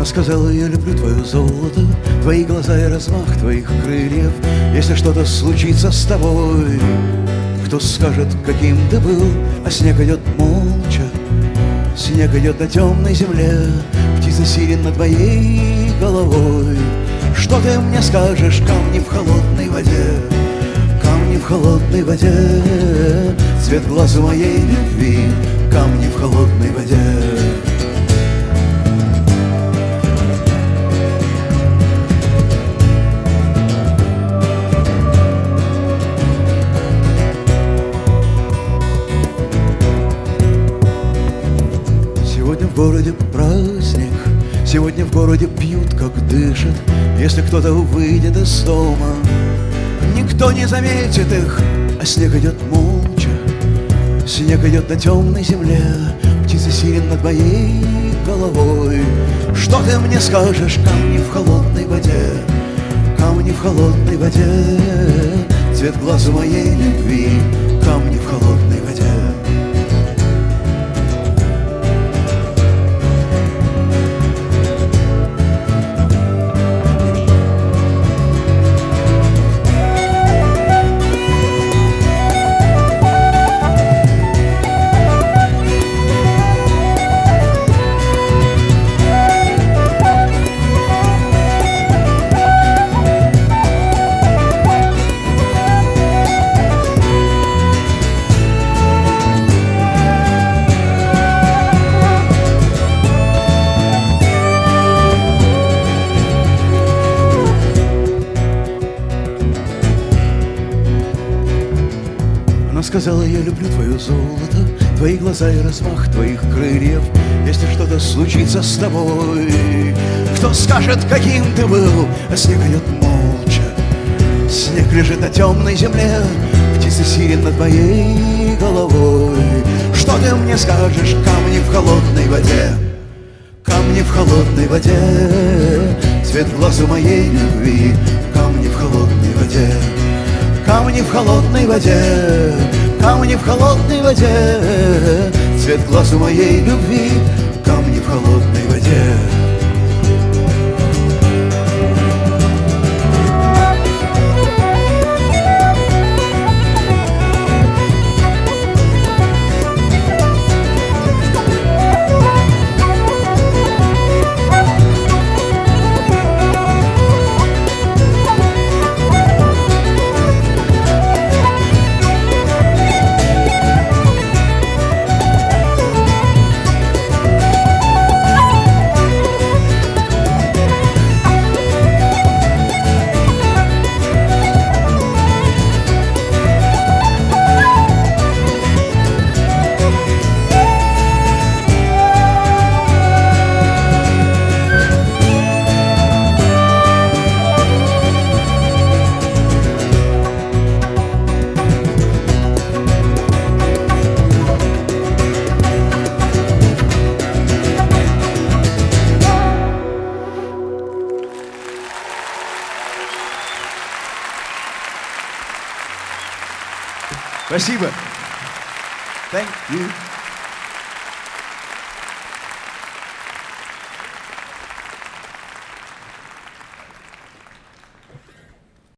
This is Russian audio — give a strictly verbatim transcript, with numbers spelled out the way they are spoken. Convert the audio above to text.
Она сказала: я люблю твое золото, твои глаза и размах твоих крыльев. Если что-то случится с тобой, кто скажет, каким ты был? А снег идет молча, снег идет на темной земле, птица сирен над твоей головой. Что ты мне скажешь? Камни в холодной воде, камни в холодной воде, цвет глаз моей любви, камни в холодной воде. Сегодня в городе праздник, сегодня в городе пьют, как дышат. Если кто-то выйдет из дома, никто не заметит их, а снег идет молча, снег идет на темной земле, птица сирен над моей головой. Что ты мне скажешь? Камни в холодной воде, камни в холодной воде, цвет глаз моей любви, камни в холодной воде. Она сказала: я люблю твое золото, твои глаза и размах твоих крыльев. Если что-то случится с тобой, кто скажет, каким ты был? А снег идет молча, снег лежит на темной земле, птица сирен над моей головой. Что ты мне скажешь? Камни в холодной воде, камни в холодной воде, цвет глаз моей любви, камни в холодной воде. Камни в холодной воде, камни в холодной воде, цвет глаз моей любви, камни в холодной воде. Спасибо. Thank you.